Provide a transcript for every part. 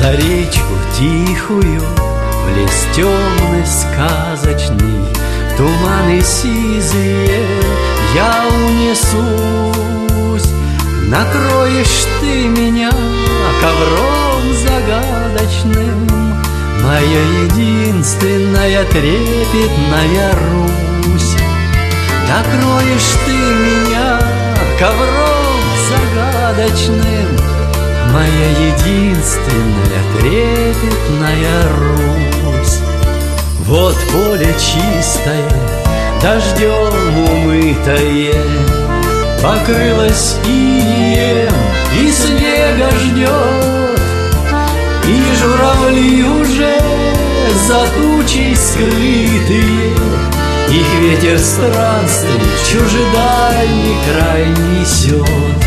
За речку тихую, в лес темный сказочный, туманы сизые, я унесусь. Накроешь ты меня ковром загадочным, моя единственная трепетная Русь. Накроешь ты меня ковром загадочным, моя единственная трепетная Русь. Вот поле чистое, дождем умытое, покрылось инеем и снега ждет, и журавли уже за тучей скрытые, их ветер странствий в чужедальний край несет.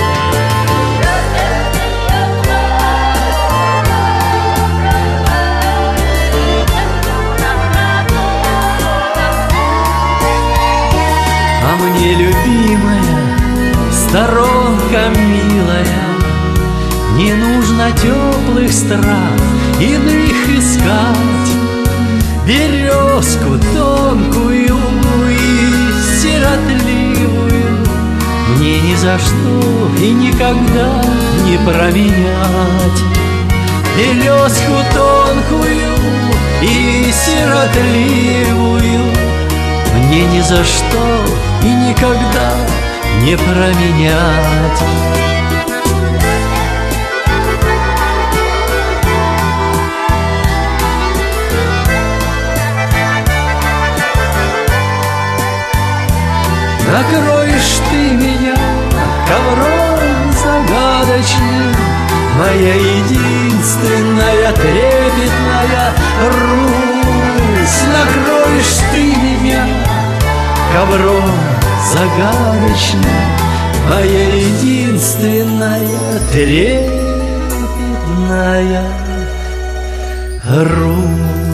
А мне, любимая, сторонка милая, не нужно теплых стран иных искать. Березку тонкую и сиротливую мне ни за что и никогда не променять. Березку тонкую и сиротливую мне ни за что и никогда не променять. Накроешь ты меня ковром загадочным, моя единственная трепетная Русь. Накроешь ты меня ковром загадочным, моя единственная трепетная Русь.